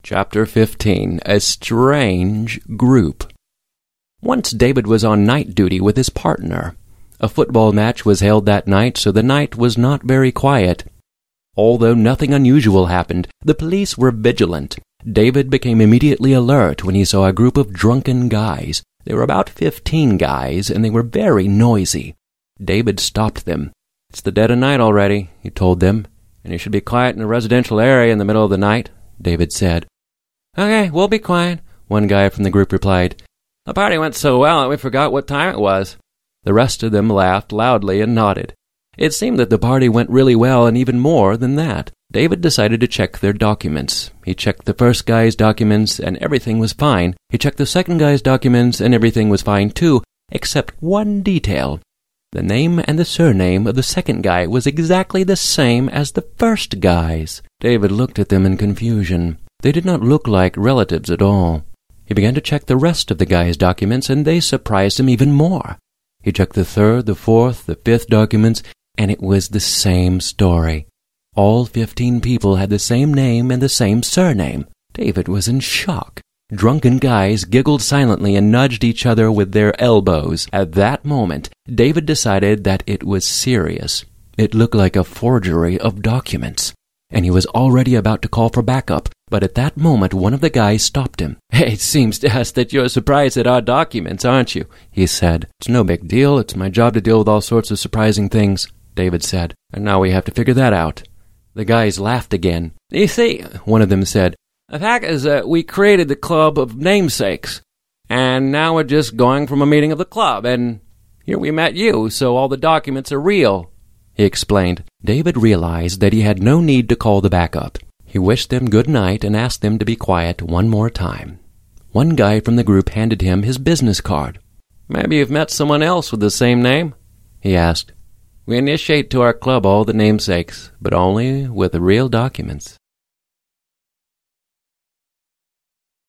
Chapter 15. A Strange Group. Once David was on night duty with his partner. A football match was held that night, so the night was not very quiet. Although nothing unusual happened, the police were vigilant. David became immediately alert when he saw a group of drunken guys. There were about 15 guys, and they were very noisy. David stopped them. "It's the dead of night already," he told them, "and you should be quiet in a residential area in the middle of the night," David said. "Okay, we'll be quiet," one guy from the group replied. "The party went so well that we forgot what time it was." The rest of them laughed loudly and nodded. It seemed that the party went really well, and even more than that. David decided to check their documents. He checked the first guy's documents, and everything was fine. He checked the second guy's documents, and everything was fine too, except one detail. The name and the surname of the second guy was exactly the same as the first guy's. David looked at them in confusion. They did not look like relatives at all. He began to check the rest of the guy's documents, and they surprised him even more. He checked the third, the fourth, the fifth documents, and it was the same story. All 15 people had the same name and the same surname. David was in shock. Drunken guys giggled silently and nudged each other with their elbows. At that moment, David decided that it was serious. It looked like a forgery of documents, and he was already about to call for backup. But at that moment, one of the guys stopped him. "Hey, it seems to us that you're surprised at our documents, aren't you?" he said. "It's no big deal. It's my job to deal with all sorts of surprising things," David said. "And now we have to figure that out." The guys laughed again. "You see," one of them said, "the fact is that we created the club of namesakes, and now we're just going from a meeting of the club, and here we met you, so all the documents are real," he explained. David realized that he had no need to call the backup. He wished them good night and asked them to be quiet one more time. One guy from the group handed him his business card. "Maybe you've met someone else with the same name?" he asked. "We initiate to our club all the namesakes, but only with the real documents."